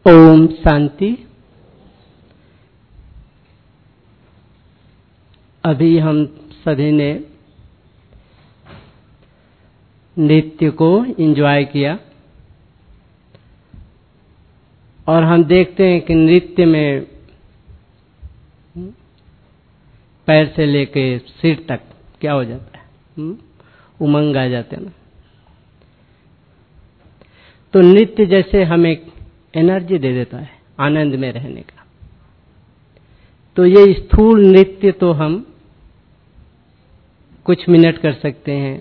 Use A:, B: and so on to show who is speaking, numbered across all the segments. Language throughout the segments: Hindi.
A: ओम शांति। अभी हम सभी ने नृत्य को एंजॉय किया और हम देखते हैं कि नृत्य में पैर से लेके सिर तक क्या हो जाता है, उमंग आ जाते हैं ना। तो नृत्य जैसे हमें एनर्जी दे देता है आनंद में रहने का। तो ये स्थूल नृत्य तो हम कुछ मिनट कर सकते हैं,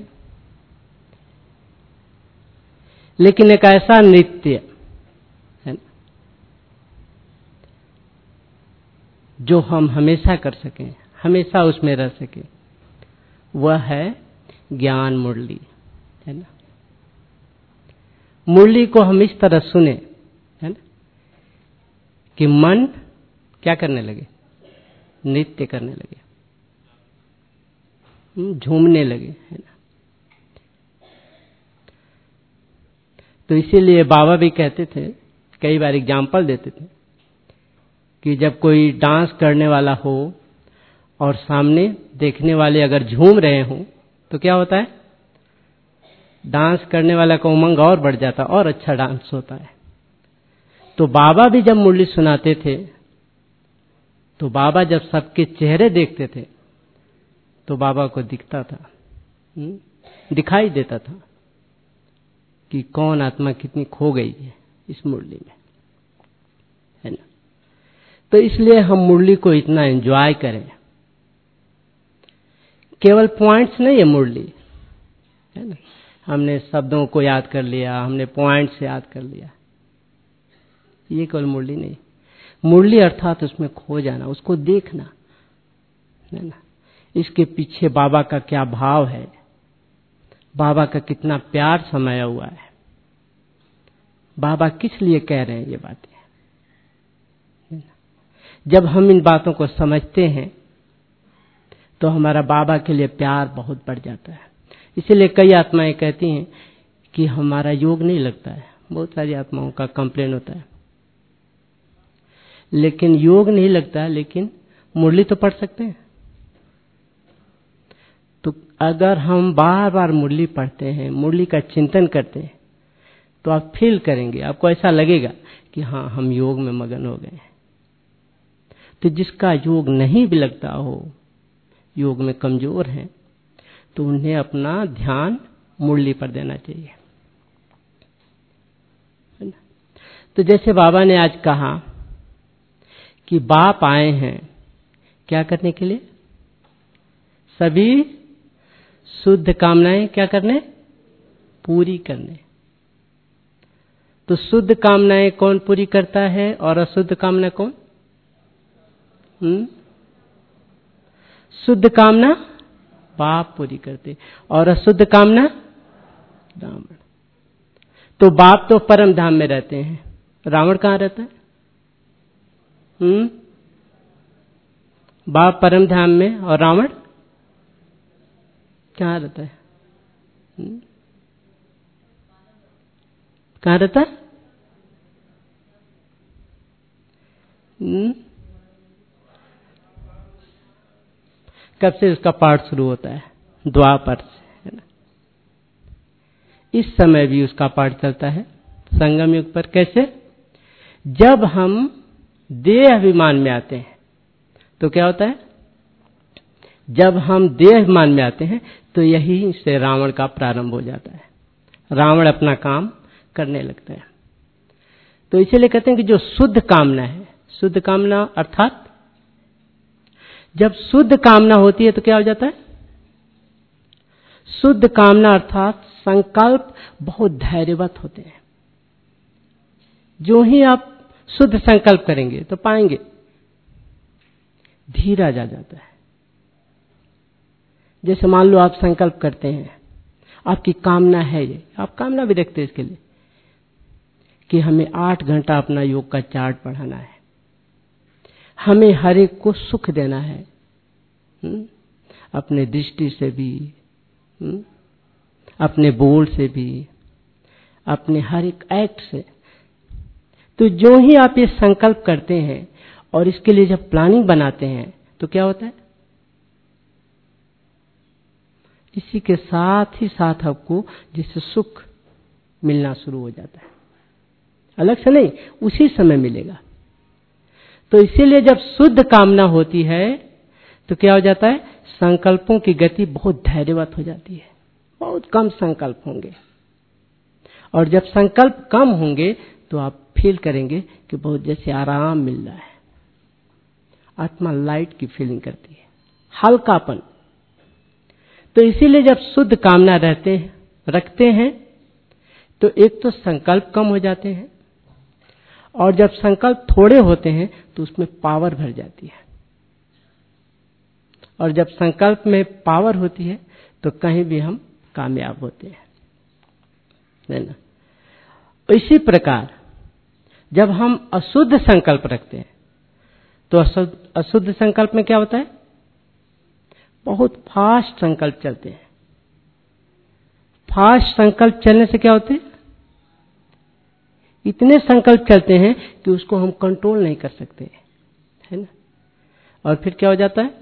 A: लेकिन एक ऐसा नृत्य है ना जो हम हमेशा कर सकें, हमेशा उसमें रह सकें, वह है ज्ञान मुरली, है ना। मुरली को हम इस तरह सुने, है ना, कि मन क्या करने लगे, नृत्य करने लगे, झूमने लगे, है ना। तो इसीलिए बाबा भी कहते थे, कई बार एग्जाम्पल देते थे कि जब कोई डांस करने वाला हो और सामने देखने वाले अगर झूम रहे हों तो क्या होता है, डांस करने वाला का उमंग और बढ़ जाता, और अच्छा डांस होता है। तो बाबा भी जब मुरली सुनाते थे तो बाबा जब सबके चेहरे देखते थे तो बाबा को दिखता था, दिखाई देता था कि कौन आत्मा कितनी खो गई है इस मुरली में, है ना। तो इसलिए हम मुरली को इतना एंजॉय करें। केवल पॉइंट्स नहीं है मुरली, है ना। हमने शब्दों को याद कर लिया, हमने पॉइंट्स याद कर लिया, ये केवल मुरली नहीं। मुरली अर्थात उसमें खो जाना, उसको देखना, है ना। इसके पीछे बाबा का क्या भाव है, बाबा का कितना प्यार समाया हुआ है, बाबा किस लिए कह रहे हैं ये बातें, है ना। जब हम इन बातों को समझते हैं तो हमारा बाबा के लिए प्यार बहुत बढ़ जाता है। इसीलिए कई आत्माएं कहती हैं कि हमारा योग नहीं लगता है। बहुत सारी आत्माओं का कंप्लेन होता है, लेकिन योग नहीं लगता है, लेकिन मुरली तो पढ़ सकते हैं। तो अगर हम बार बार मुरली पढ़ते हैं, मुरली का चिंतन करते हैं, तो आप फील करेंगे, आपको ऐसा लगेगा कि हाँ, हम योग में मगन हो गए हैं। तो जिसका योग नहीं भी लगता हो, योग में कमजोर है, तो उन्हें अपना ध्यान मुरली पर देना चाहिए, है ना। तो जैसे बाबा ने आज कहा कि बाप आए हैं क्या करने के लिए, सभी शुद्ध कामनाएं क्या करने, पूरी करने। तो शुद्ध कामनाएं कौन पूरी करता है और अशुद्ध कामना कौन? शुद्ध कामना बाप पूरी करते और अशुद्ध कामना रावण। तो बाप तो परम धाम में रहते हैं, रावण कहाँ रहता है? बाप परम धाम में और रावण कहाँ रहता है? कहाँ रहता है? कब से उसका पाठ शुरू होता है? द्वापर से, है ना। इस समय भी उसका पाठ चलता है संगम युग पर। कैसे? जब हम देह अभिमान में आते हैं तो क्या होता है, जब हम देह अभिमान में आते हैं तो यही से रावण का प्रारंभ हो जाता है। रावण अपना काम करने लगता है। तो इसीलिए कहते हैं कि जो शुद्ध कामना है, शुद्ध कामना अर्थात जब शुद्ध कामना होती है तो क्या हो जाता है, शुद्ध कामना अर्थात संकल्प बहुत धैर्यवत होते हैं। जो ही आप शुद्ध संकल्प करेंगे तो पाएंगे धीरज आ जाता है। जैसे मान लो आप संकल्प करते हैं, आपकी कामना है ये, आप कामना भी रखते हैं इसके लिए कि हमें 8 घंटा अपना योग का चार्ट पढ़ाना है, हमें हर एक को सुख देना है, अपने दृष्टि से भी, अपने बोल से भी, अपने हर एक एक्ट से। तो जो ही आप ये संकल्प करते हैं और इसके लिए जब प्लानिंग बनाते हैं तो क्या होता है, इसी के साथ ही साथ आपको जिससे सुख मिलना शुरू हो जाता है, अलग से नहीं, उसी समय मिलेगा। तो इसीलिए जब शुद्ध कामना होती है तो क्या हो जाता है, संकल्पों की गति बहुत धैर्यवत हो जाती है, बहुत कम संकल्प होंगे। और जब संकल्प कम होंगे तो आप फील करेंगे कि बहुत जैसे आराम मिल रहा है, आत्मा लाइट की फीलिंग करती है, हल्कापन। तो इसीलिए जब शुद्ध कामना रखते हैं तो एक तो संकल्प कम हो जाते हैं, और जब संकल्प थोड़े होते हैं तो उसमें पावर भर जाती है, और जब संकल्प में पावर होती है तो कहीं भी हम कामयाब होते हैं, है ना। इसी प्रकार जब हम अशुद्ध संकल्प रखते हैं तो अशुद्ध संकल्प में क्या होता है, बहुत फास्ट संकल्प चलते हैं। फास्ट संकल्प चलने से क्या होते हैं, इतने संकल्प चलते हैं कि उसको हम कंट्रोल नहीं कर सकते, है ना। और फिर क्या हो जाता है,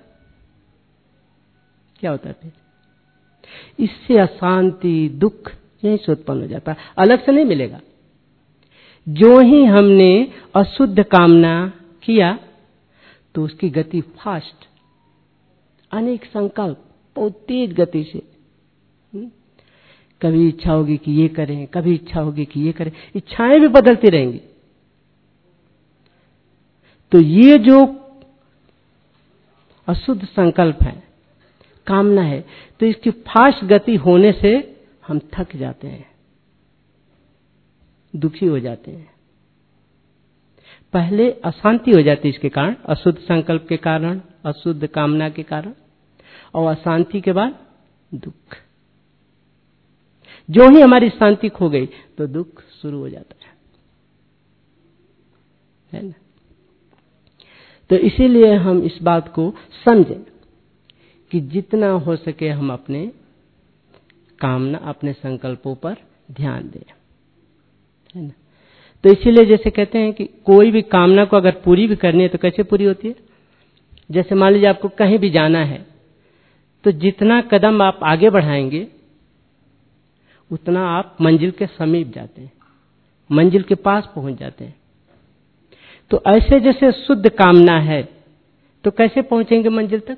A: क्या होता है फिर, इससे अशांति, दुख यहीं से उत्पन्न हो जाता है, अलग से नहीं मिलेगा। जो ही हमने अशुद्ध कामना किया तो उसकी गति फास्ट, अनेक संकल्प बहुत तेज गति से, कभी इच्छा होगी कि ये करें, कभी इच्छा होगी कि ये करें, इच्छाएं भी बदलती रहेंगी। तो ये जो अशुद्ध संकल्प है, कामना है, तो इसकी फास्ट गति होने से हम थक जाते हैं, दुखी हो जाते हैं। पहले अशांति हो जाती है इसके कारण, अशुद्ध संकल्प के कारण, अशुद्ध कामना के कारण, और अशांति के बाद दुख। जो ही हमारी शांति खो गई तो दुख शुरू हो जाता है ना। तो इसीलिए हम इस बात को समझें कि जितना हो सके हम अपने कामना, अपने संकल्पों पर ध्यान दें, है ना। तो इसीलिए जैसे कहते हैं कि कोई भी कामना को अगर पूरी भी करनी है तो कैसे पूरी होती है, जैसे मान लीजिए आपको कहीं भी जाना है तो जितना कदम आप आगे बढ़ाएंगे उतना आप मंजिल के समीप जाते हैं, मंजिल के पास पहुंच जाते हैं। तो ऐसे जैसे शुद्ध कामना है तो कैसे पहुंचेंगे मंजिल तक,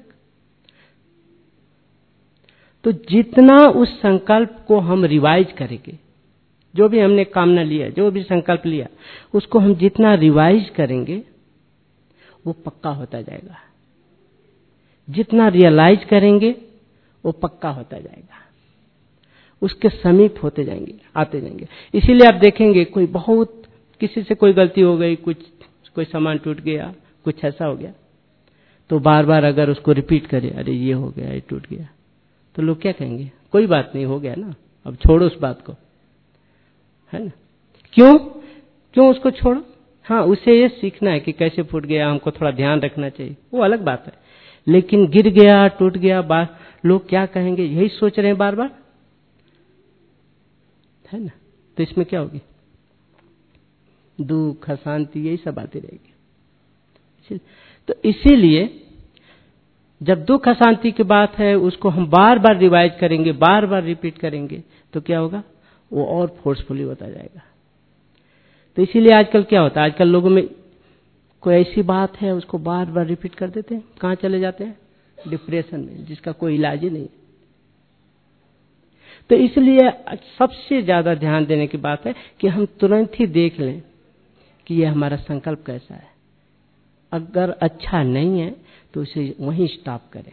A: तो जितना उस संकल्प को हम रिवाइज करेंगे, जो भी हमने कामना लिया, जो भी संकल्प लिया, उसको हम जितना रिवाइज करेंगे वो पक्का होता जाएगा, जितना रियलाइज करेंगे वो पक्का होता जाएगा, उसके समीप होते जाएंगे, आते जाएंगे। इसीलिए आप देखेंगे कोई बहुत, किसी से कोई गलती हो गई, कोई सामान टूट गया, कुछ ऐसा हो गया, तो बार बार अगर उसको रिपीट करें, अरे ये हो गया, ये टूट गया, तो लोग क्या कहेंगे, कोई बात नहीं, हो गया ना, अब छोड़ो उस बात को, है ना। क्यों उसको छोड़ो, हाँ उसे ये सीखना है कि कैसे फूट गया, हमको थोड़ा ध्यान रखना चाहिए, वो अलग बात है। लेकिन गिर गया, टूट गया, लोग क्या कहेंगे, यही सोच रहे हैं बार बार, है ना। तो इसमें क्या होगी, दुख, अशांति, यही सब आती रहेगी। तो इसीलिए जब दुख अशांति की बात है उसको हम बार बार रिवाइज करेंगे, बार बार रिपीट करेंगे, तो क्या होगा, वो और फोर्सफुली होता जाएगा। तो इसीलिए आजकल क्या होता है, आजकल लोगों में कोई ऐसी बात है उसको बार बार रिपीट कर देते हैं, कहाँ चले जाते हैं, डिप्रेशन में, जिसका कोई इलाज ही नहीं। तो इसलिए सबसे ज्यादा ध्यान देने की बात है कि हम तुरंत ही देख लें कि यह हमारा संकल्प कैसा है। अगर अच्छा नहीं है तो उसे वहीं स्टॉप करें।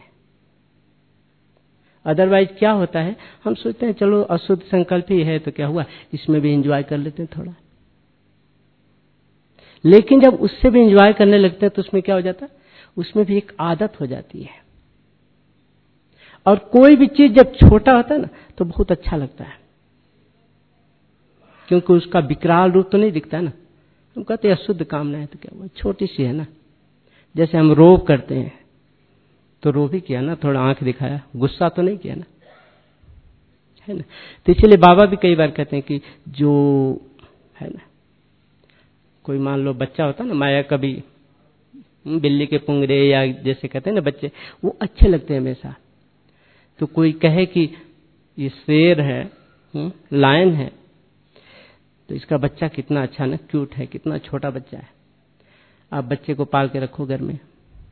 A: अदरवाइज क्या होता है, हम सोचते हैं चलो अशुद्ध संकल्प ही है तो क्या हुआ, इसमें भी एंजॉय कर लेते हैं थोड़ा। लेकिन जब उससे भी एंजॉय करने लगते हैं तो उसमें क्या हो जाता है, उसमें भी एक आदत हो जाती है। और कोई भी चीज जब छोटा होता है ना तो बहुत अच्छा लगता है, क्योंकि उसका विकराल रूप तो नहीं दिखता है ना। हम कहते हैं अशुद्ध कामना है तो क्या हुआ, छोटी सी है ना। जैसे हम रोब करते हैं तो रोब ही किया ना, थोड़ा आंख दिखाया, गुस्सा तो नहीं किया ना, है ना। तो इसलिए बाबा भी कई बार कहते हैं कि जो है ना कोई मान लो बच्चा होता ना, माया कभी बिल्ली के पुंगरे या जैसे कहते हैं ना बच्चे, वो अच्छे लगते हैं हमेशा। तो कोई कहे कि ये शेर है, लायन है, तो इसका बच्चा कितना अच्छा ना, क्यूट है, कितना छोटा बच्चा है। आप बच्चे को पाल के रखो घर में,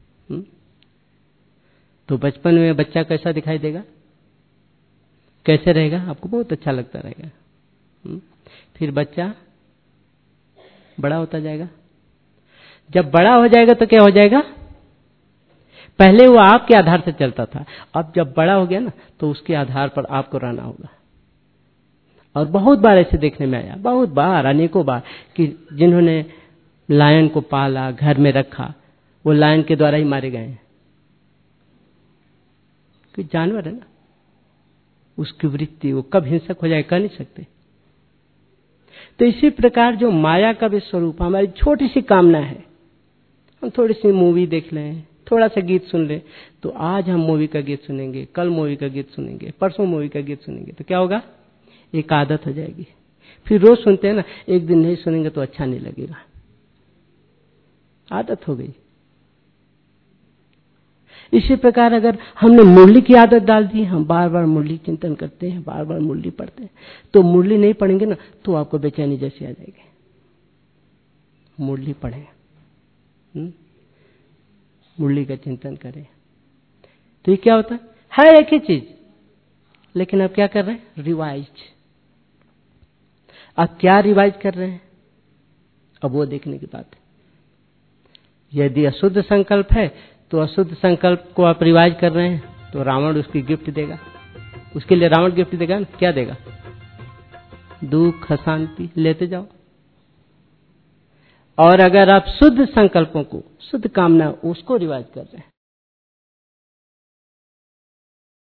A: तो बचपन में बच्चा कैसा दिखाई देगा, कैसे रहेगा, आपको बहुत अच्छा लगता रहेगा। फिर बच्चा बड़ा होता जाएगा। जब बड़ा हो जाएगा तो क्या हो जाएगा, पहले वो आपके आधार से चलता था, अब जब बड़ा हो गया ना तो उसके आधार पर आपको रहना होगा। और बहुत बार ऐसे देखने में आया, बहुत बार, अनेकों बार, कि जिन्होंने लायन को पाला, घर में रखा, वो लायन के द्वारा ही मारे गए हैं। कोई जानवर है ना, उसकी वृत्ति, वो कब हिंसक हो जाए कह नहीं सकते। तो इसी प्रकार जो माया का भी स्वरूप, हमारी छोटी सी कामना है, हम थोड़ी सी मूवी देख लें, थोड़ा सा गीत सुन लें, तो आज हम मूवी का गीत सुनेंगे, कल मूवी का गीत सुनेंगे, परसों मूवी का गीत सुनेंगे, तो क्या होगा, एक आदत हो जाएगी। फिर रोज सुनते हैं ना, एक दिन नहीं सुनेंगे तो अच्छा नहीं लगेगा, आदत हो गई। इसी प्रकार अगर हमने मुरली की आदत डाल दी, हम बार बार मुरली चिंतन करते हैं, बार बार मुरली पढ़ते हैं, तो मुरली नहीं पढ़ेंगे ना तो आपको बेचैनी जैसी आ जाएगी। मुरली पढ़ें, मुरली का चिंतन करें, तो ये क्या होता है एक ही चीज, लेकिन अब क्या कर रहे हैं, रिवाइज। अब क्या रिवाइज कर रहे हैं, अब वो देखने की बात है। यदि अशुद्ध संकल्प है तो अशुद्ध संकल्प को आप रिवाइज कर रहे हैं, तो रावण उसकी गिफ्ट देगा, उसके लिए रावण गिफ्ट देगा ना, क्या देगा, दुख, अशांति, लेते जाओ। और अगर आप शुद्ध संकल्पों को, शुद्ध कामना, उसको रिवाइज कर रहे हैं,